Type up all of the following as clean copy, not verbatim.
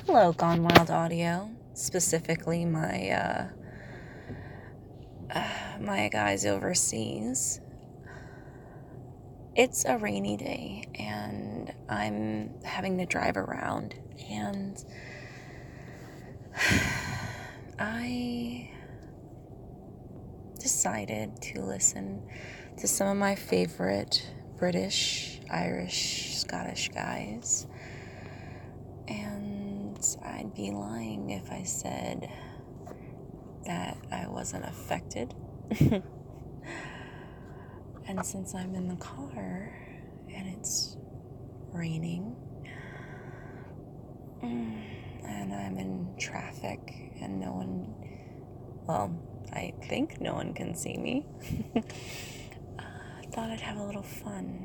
Hello, Gone Wild Audio. Specifically, my guys overseas. It's a rainy day, and I'm having to drive around, and I decided to listen to some of my favorite British, Irish, Scottish guys, and I'd be lying if I said that I wasn't affected. And since I'm in the car and it's raining and I'm in traffic and I think no one can see me, I thought I'd have a little fun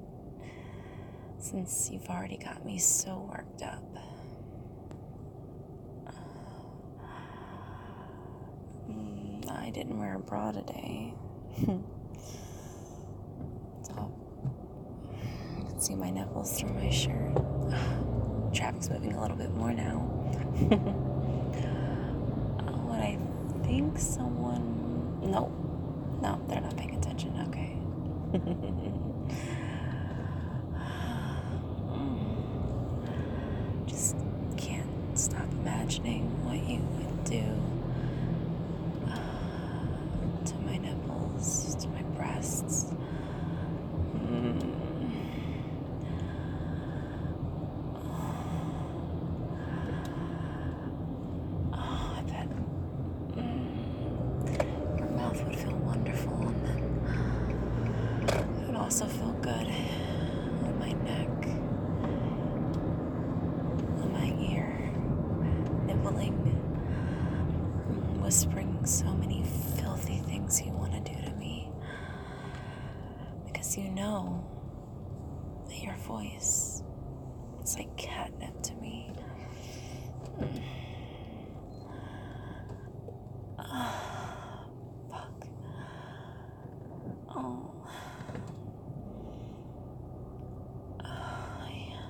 since you've already got me so worked up. I didn't wear a bra today. So you can see my nipples through my shirt. Traffic's moving a little bit more now. What I think someone... No, they're not paying attention. Okay. Just can't stop imagining what you would do to my nipples, to my breasts. I bet your mouth would feel wonderful, and then it would also feel good on my neck, on my ear, nibbling, whispering so many filthy things you want to do to me, because you know that your voice is like catnip to me. Fuck. Oh. Yeah.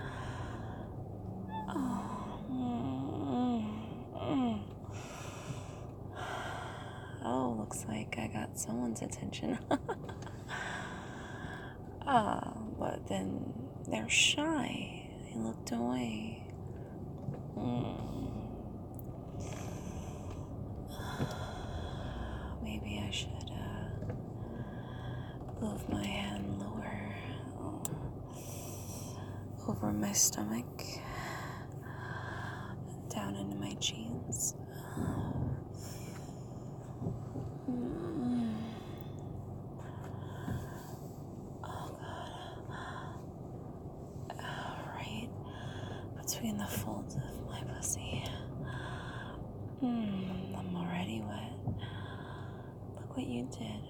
Oh, looks like I got someone's attention. But then they're shy. They looked away. Maybe I should move my hand lower over my stomach, down into my jeans. Oh God. Right between the folds of my pussy. I'm already wet. Look what you did.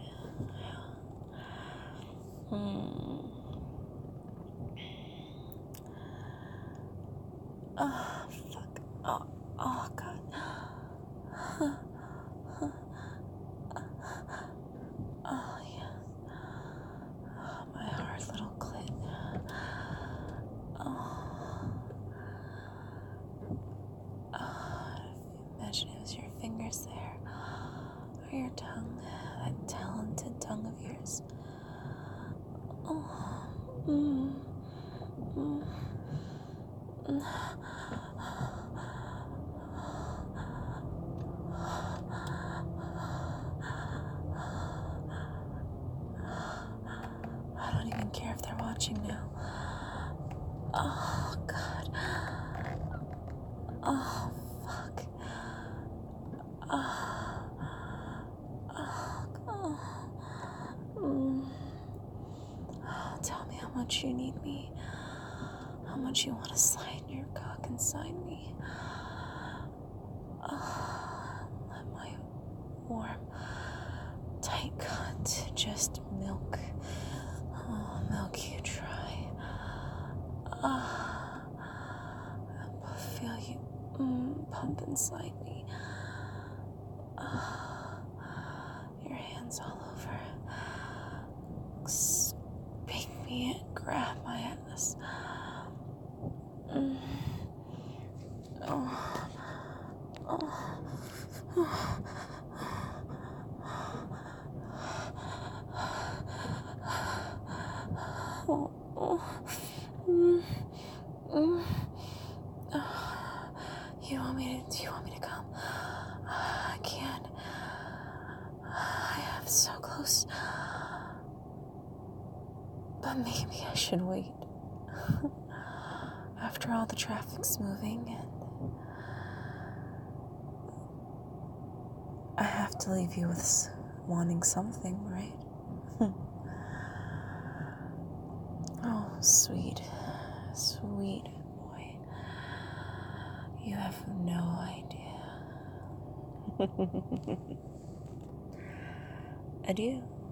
Oh, fuck. Oh, God. Oh, yes. Oh, my hard little clit. Imagine it was your fingers there. Or your tongue. That talented tongue of yours. I don't even care if they're watching now. Oh, God. Oh, fuck. Tell me how much you need me. How much you want to slide your cock inside me. Let my warm, tight cunt just milk you dry. Feel you pump inside me. Your hands all over. Spank me and grab my ass. Mm, mm. Do you want me to come? I can't. I am so close. But maybe I should wait. After all, the traffic's moving and I have to leave you with wanting something, right? Oh, sweet, sweet boy. You have no idea. Adieu.